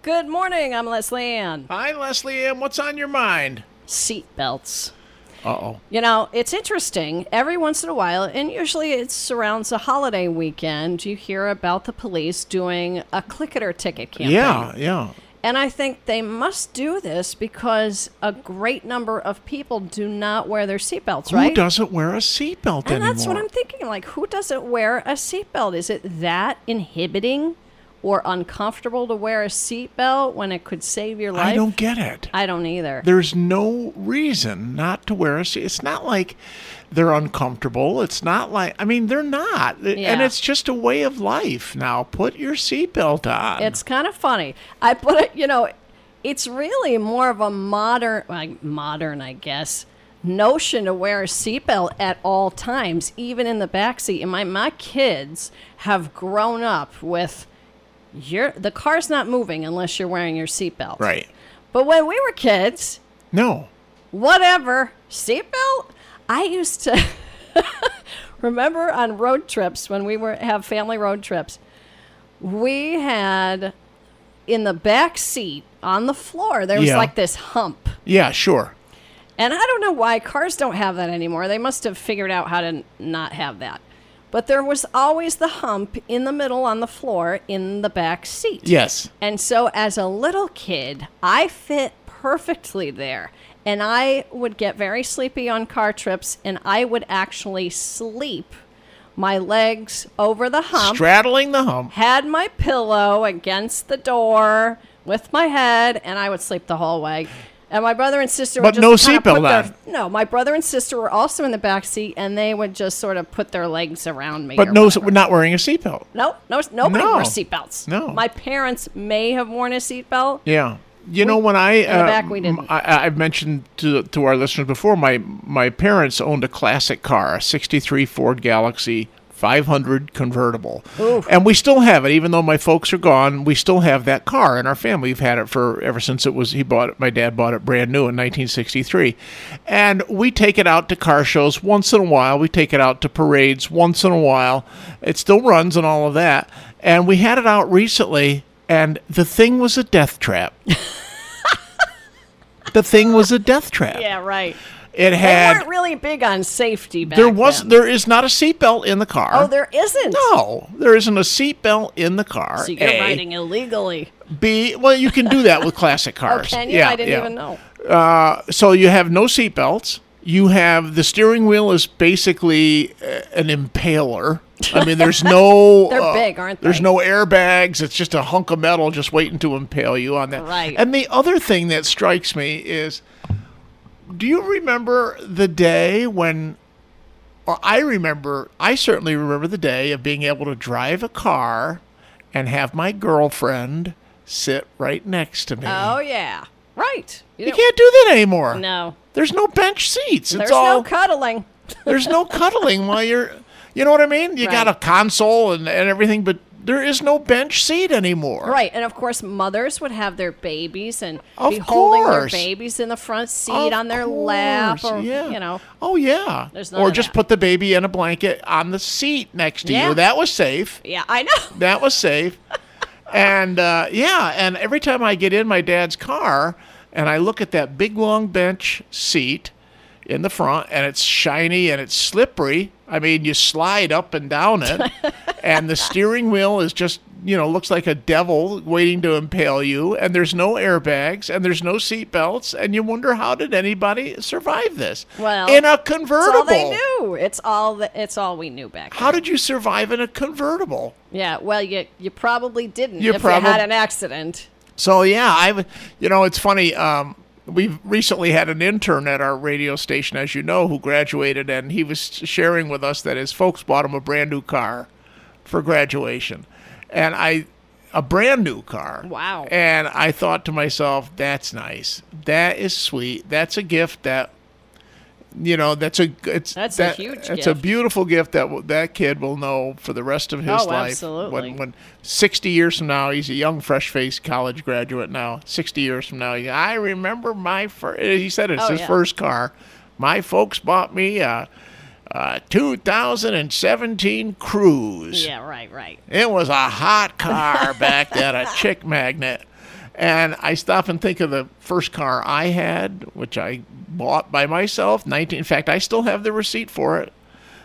Good morning. I'm Leslie Ann. Hi, Leslie Ann. What's on your mind? Seat belts. Uh-oh. You know, it's interesting. Every once in a while, and usually it surrounds a holiday weekend, you hear about the police doing a click-it or ticket campaign. Yeah. And I think they must do this because a great number of people do not wear their seatbelts, right? Who doesn't wear a seatbelt anymore? And that's what I'm thinking. Like, who doesn't wear a seatbelt? Is it that inhibiting or uncomfortable to wear a seatbelt when it could save your life? I don't get it. I don't either. There's no reason not to wear a seat. It's not like they're uncomfortable. It's not like, I mean, they're not. Yeah. And it's just a way of life now. Put your seatbelt on. It's kind of funny. I put it, it's really more of a modern, I guess, notion to wear a seatbelt at all times, even in the backseat. And my kids have grown up with the car's not moving unless you're wearing your seatbelt. Right. But when we were kids, No. whatever, seatbelt. I used to remember on road trips when we have family road trips, we had in the back seat on the floor there was like this hump. Yeah, sure. And I don't know why cars don't have that anymore. They must have figured out how to not have that. But there was always the hump in the middle on the floor in the back seat. Yes. And so as a little kid, I fit perfectly there. And I would get very sleepy on car trips, and I would actually sleep my legs over the hump. Straddling the hump. Had my pillow against the door with my head, and I would sleep the whole way. And my brother and sister would But just no kind of seatbelt on. No, my brother and sister were also in the back seat, and they would just sort of put their legs around me. But or no, whatever. we're not wearing a seatbelt. Nobody No. wore seatbelts. No. My parents may have worn a seatbelt. Yeah. You know, when I in the back, we didn't. I've mentioned to our listeners before, my parents owned a classic car, a 63 Ford Galaxy 500 convertible. Oof. And we still have it, even though my folks are gone. We still have that car in our family. We've had it ever since my dad bought it brand new in 1963. And we take it out to car shows once in a while. We take it out to parades once in a while. It still runs and all of that. And we had it out recently, and the thing was a death trap. The thing was a death trap. Yeah, right. It They had. weren't really big on safety back then. There is not a seatbelt in the car. Oh, there isn't? No, there isn't a seatbelt in the car. So you're A. riding illegally. B. Well, you can do that with classic cars. Oh, can you? I didn't even know. So you have no seatbelts. You have the steering wheel is basically an impaler. I mean, there's no. They're big, aren't they? There's no airbags. It's just a hunk of metal just waiting to impale you on that. Right. And the other thing that strikes me is, do you remember the day when? Or I certainly remember the day of being able to drive a car and have my girlfriend sit right next to me. Oh, yeah. Right. You can't do that anymore. No. There's no bench seats. There's no cuddling. There's no cuddling while you're, you know what I mean? You got a console and everything, but there is no bench seat anymore. Right. And, of course, mothers would have their babies and Of be holding their course. babies in the front seat Of on their lap. Or, yeah. . Oh, yeah. There's none Or of just that. put the baby in a blanket on the seat next to Yeah. you. That was safe. Yeah, I know. That was safe. And, and every time I get in my dad's car and I look at that big, long bench seat in the front, and it's shiny and it's slippery. I mean, you slide up and down it, and the steering wheel is just, looks like a devil waiting to impale you, and there's no airbags, and there's no seat belts, and you wonder, how did anybody survive this? Well, in a convertible. It's all they knew. It's all we knew back then. How did you survive in a convertible? Yeah, well, you probably didn't You if you had an accident. So, yeah, it's funny. We've recently had an intern at our radio station, as you know, who graduated, and he was sharing with us that his folks bought him a brand new car for graduation. And a brand new car. Wow. And I thought to myself, that's nice. That is sweet. That's a gift that, that's a huge gift. It's a beautiful gift that kid will know for the rest of his life. Absolutely. When 60 years from now, he's a young, fresh-faced college graduate now. 60 years from now, I remember my first. He said it's his first car. My folks bought me a 2017 Cruise. Yeah, right. It was a hot car back then, a chick magnet. And I stop and think of the first car I had, which I bought by myself. In fact, I still have the receipt for it.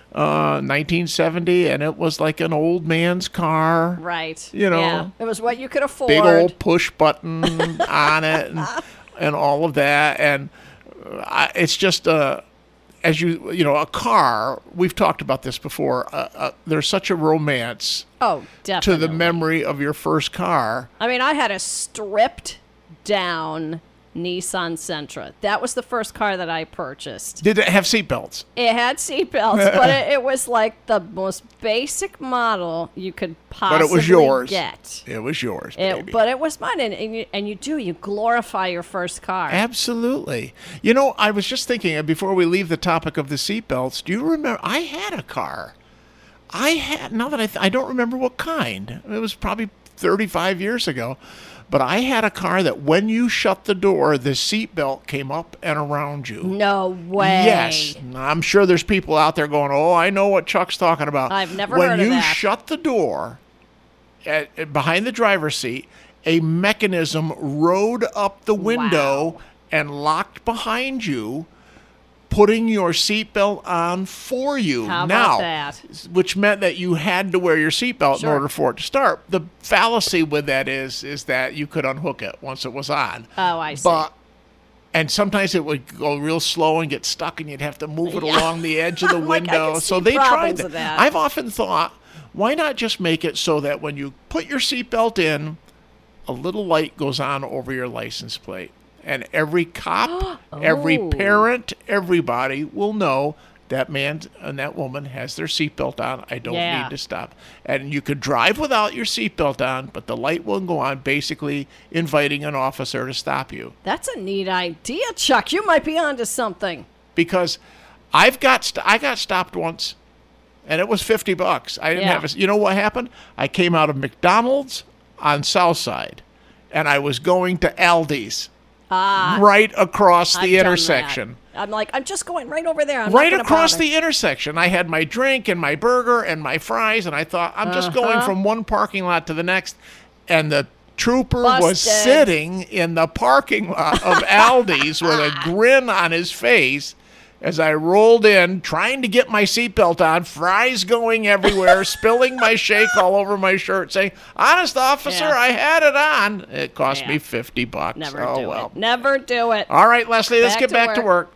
1970, and it was like an old man's car. Right. You know, yeah. It was what you could afford. Big old push button on it, and all of that. And it's just as a car. We've talked about this before. There's such a romance. Oh, definitely. To the memory of your first car. I mean, I had a stripped down Nissan Sentra. That was the first car that I purchased. Did it have seatbelts? It had seatbelts, but it was like the most basic model you could possibly But it was yours. get. It was yours, baby. But it was mine, and you glorify your first car. Absolutely. You know, I was just thinking, before we leave the topic of the seatbelts, do you remember, I had a car. Now that I don't remember what kind. It was probably 35 years ago. But I had a car that when you shut the door, the seatbelt came up and around you. No way. Yes. I'm sure there's people out there going, oh, I know what Chuck's talking about. I've never heard of that. When you shut the door behind the driver's seat, a mechanism rode up the window and locked behind you, putting your seatbelt on for you. How about that? Which meant that you had to wear your seatbelt Sure. in order for it to start. The fallacy with that is that you could unhook it once it was on. Oh, I see. And sometimes it would go real slow and get stuck, and you'd have to move it along the edge of the window. I can So see they tried problems that. with that. I've often thought, why not just make it so that when you put your seatbelt in, a little light goes on over your license plate. And every cop, every parent, everybody will know that man and that woman has their seatbelt on. I don't need to stop. And you could drive without your seatbelt on, but the light will go on, basically inviting an officer to stop you. That's a neat idea, Chuck. You might be onto something. Because I got stopped once, and it was $50. I didn't have you know what happened? I came out of McDonald's on Southside, and I was going to Aldi's. Right across the intersection. I'm like, I'm just going right over there. I'm right not across bother. the intersection. I had my drink and my burger and my fries, and I thought, I'm just going from one parking lot to the next. And the trooper was sitting in the parking lot of Aldi's with a grin on his face as I rolled in, trying to get my seatbelt on, fries going everywhere, spilling my shake all over my shirt, saying, honest officer, I had it on. It cost me $50. Never do it. Never do it. All right, Leslie, let's get back to work.